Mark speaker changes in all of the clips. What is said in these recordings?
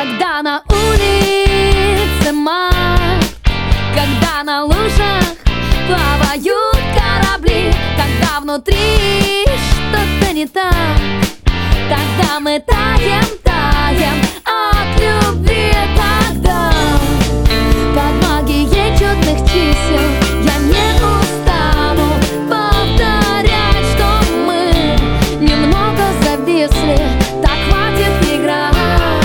Speaker 1: Когда на улице май, когда на лужах плавают корабли, когда внутри что-то не так, тогда мы таем, таем от любви. Тогда под магией чудных чисел я не устану повторять, что мы немного зависли. Так хватит играть.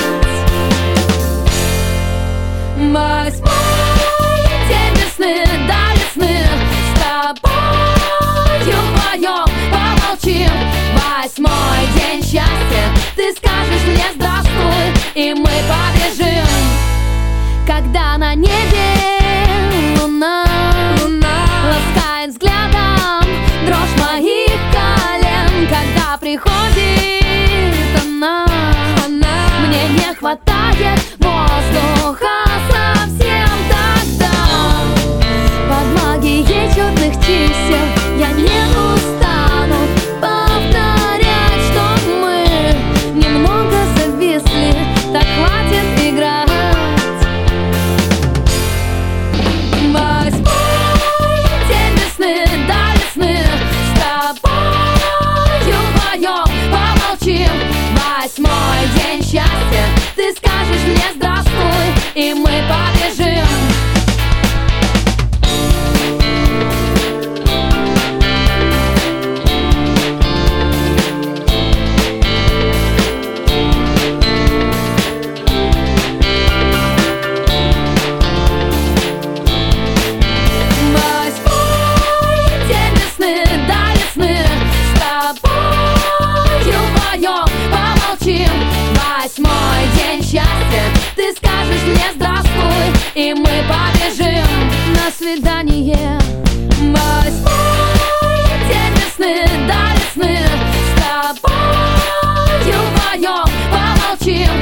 Speaker 1: Восьмой день весны, до весны с тобою вдвоем помолчим. Восьмой день счастья, ты скажешь мне здравствуй, и мы побежим. Когда на небе луна ласкает взглядом дрожь моих колен, когда приходит она, мне не хватает воздуха совсем. Тогда под магией чудных чисел я не устану повторять, что мы немного зависли. Так хватит играть. Восьмой день весны, до весны с тобою вдвоем помолчим. Восьмой день счастья, ты скажешь мне здравствуй, и мы побежим. Восьмой день счастья, ты скажешь мне здравствуй, и мы побежим на свидание. Восьмой день весны, до весны с тобою вдвоем помолчим.